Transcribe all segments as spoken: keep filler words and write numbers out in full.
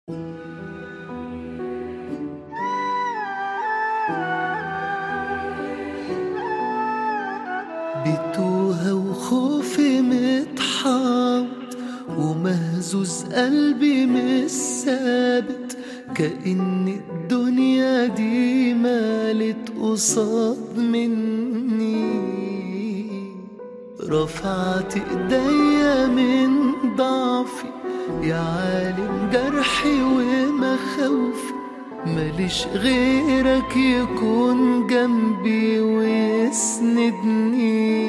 بتوها وخوفي متحاط ومهزوز قلبي مش ثابت، كأن الدنيا دي مالت قصاد مني. رفعت ايديا من ضعفي يا عالم جرحي ومخاوفي، ماليش غيرك يكون جنبي ويسندني.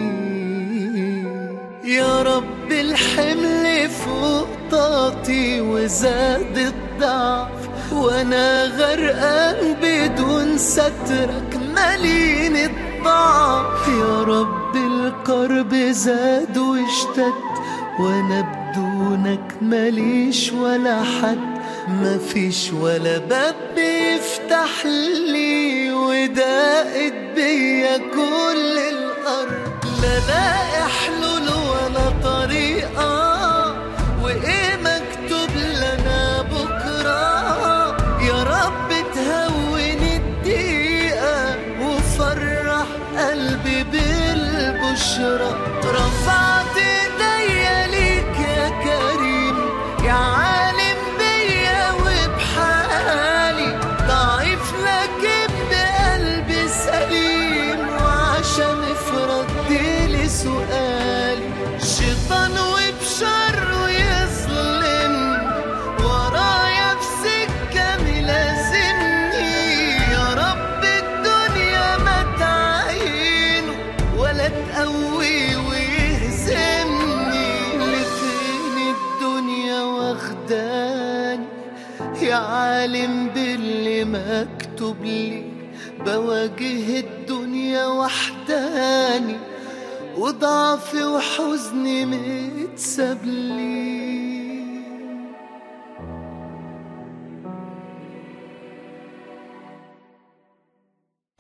يا رب الحمل فوق طاقتي وزاد الضعف، وانا غرقان بدون سترك مليان الضعف. يا رب الكرب زاد واشتد، وانا بدونك ماليش ولا حد، مفيش ولا باب بيفتح لي، وضاقت بيا كل الارض. لا لاقي حلول ولا طريقه، وايه مكتوب لنا بكره. يا رب تهون الدقيقه وفرح قلبي بالبشرى. رفعت ايديا ليك يا كريم، يا عالم بيا وبحالي، ضعيف لكن بقلبي سليم، وعشان افردلي سؤالي شيطان وبشره يظلم ورايا في سكه ملازمني. يا رب الدنيا ما تعينه ولا تقوي ويهزمني. لفين الدنيا واخداني يا عالم باللي مكتوب لي، بواجه الدنيا وحداني وضعفي وحزني متسابلي.